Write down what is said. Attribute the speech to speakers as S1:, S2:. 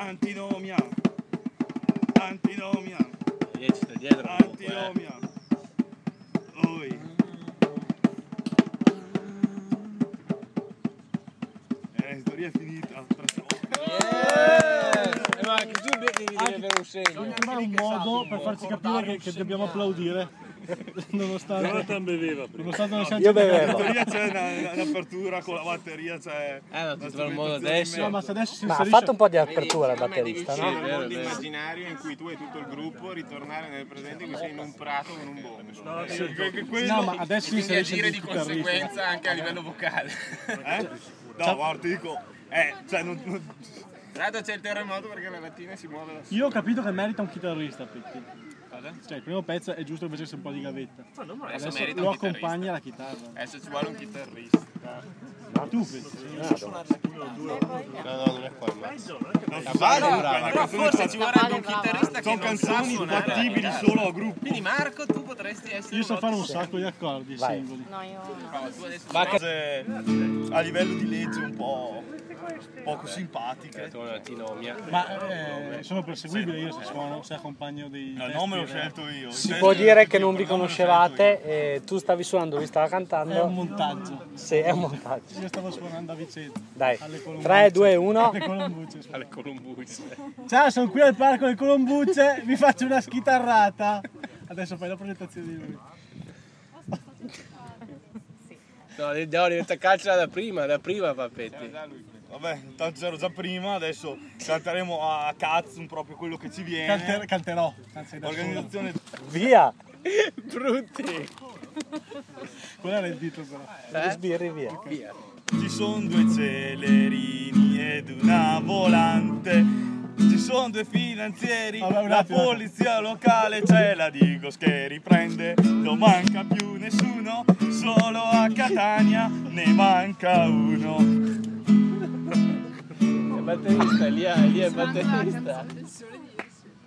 S1: Antinomia. Antinomia.
S2: Ci sta dietro.
S1: Antinomia. Oi. Storia è finita.
S2: Ma anche tu devi avere un segno.
S3: Devi trovare un modo per farci capire che dobbiamo applaudire. Nonostante non siamo
S4: Io bevevo.
S1: In teoria c'è un'apertura con la batteria, c'è.
S2: Non ti trovo il modo adesso.
S3: No, ma se adesso si
S4: Ma ha
S3: inserisce...
S4: fatto un po' di apertura il batterista,
S5: C'è
S4: no?
S5: un mondo immaginario in cui tu e tutto il gruppo ritornare nel presente in cui sei in un prato con un bombo.
S3: No, ma adesso si
S5: Quindi
S3: inserisce
S5: agire
S3: il
S5: di
S3: chitarrista.
S5: conseguenza anche a livello vocale.
S1: No, guarda, ti dico. Cioè, non.
S5: Tra l'altro c'è il terremoto perché la mattina si muove la
S3: Io ho capito che merita un chitarrista, Petti. Cioè, il primo pezzo è giusto che facesse un po' di gavetta.
S5: Adesso merita
S3: Lo
S5: un chitarrista.
S3: accompagna la chitarra.
S5: Adesso ci vuole un chitarrista.
S3: Ma tu, Petti.
S2: No, non è qua.
S5: Però forse ci vorrebbe un chitarrista che
S1: Sono
S5: non sa
S1: canzoni
S5: suonare.
S1: fattibili solo a gruppo.
S5: Quindi Marco, tu potresti essere
S3: Io so fare un sacco di accordi
S4: Vai.
S3: singoli.
S6: No, io no.
S5: Tu adesso
S1: Cose a livello di legge un po' poco simpatiche.
S2: Antinomia.
S3: Ma sono perseguibile io se suono, se accompagno dei
S1: No, il
S3: testi,
S1: nome l'ho scelto io.
S4: Si può dire che non vi conoscevate e tu stavi suonando, lui stava
S3: È un
S4: cantando.
S3: montaggio.
S4: Sì, è un montaggio.
S3: Io stavo suonando a Vicenza.
S4: Dai,
S3: Alle Colombucce.
S4: 3, 2, 1.
S3: Alle Colombucce.
S2: Alle Colombucce.
S3: Ciao, sono qui al parco delle Colombucce, vi faccio una schitarrata. Adesso fai la presentazione di lui.
S2: No, diventa calcio da prima Papetti.
S1: Vabbè, intanto c'ero già prima, adesso canteremo a cazzo proprio quello che ci viene.
S3: Canterò. Anzi, da solo.
S1: Organizzazione.
S4: Via!
S2: Brutti.
S3: Quello era il dito però.
S4: Gli sbirri, via.
S2: Via.
S1: Ci sono due celerini ed una volante. Ci sono due finanzieri,
S3: Vabbè, un
S1: la
S3: attimo.
S1: polizia locale c'è la Digos che riprende. Non manca più nessuno, solo a Catania ne manca uno.
S2: È batterista, lì è batterista.